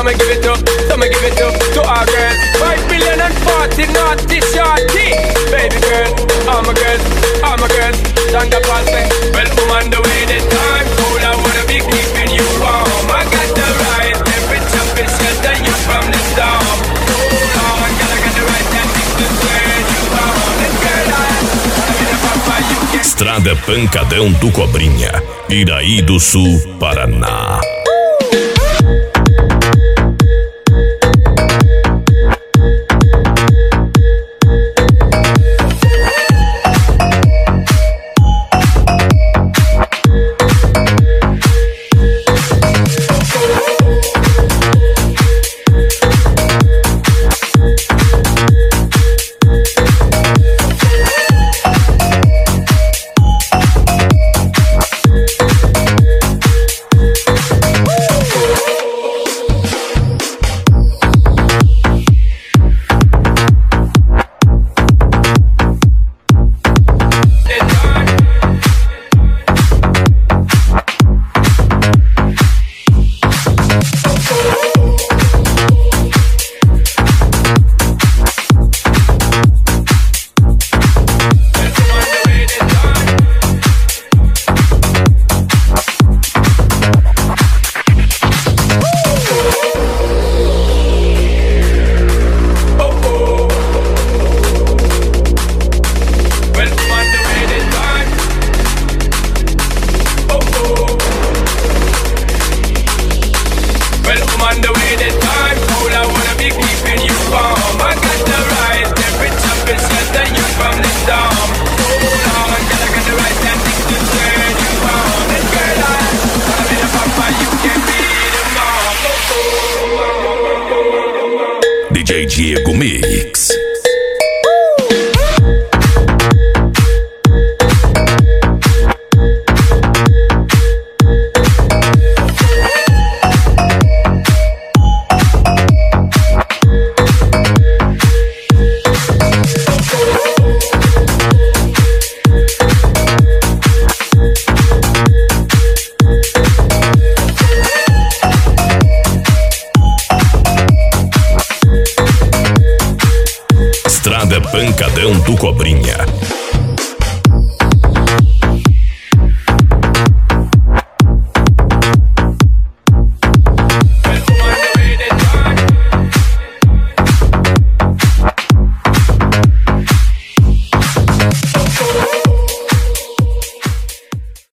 me give it to our girls. 5,040,000 naughty shorty. Baby girl, all my girls, stand up and say, well, I'm on the way this time. Cool, I wanna be keeping you warm. I got the right temperature to shelter you from the storm. Hold on, girl, I got the right tactics to turn you on. And girl, I'm in a papa, you can. Estrada Pancadão do Cobrinha, Iraí do Sul, Paraná. DJ Diego Mix. Estrada Pancadão do Cobrinha.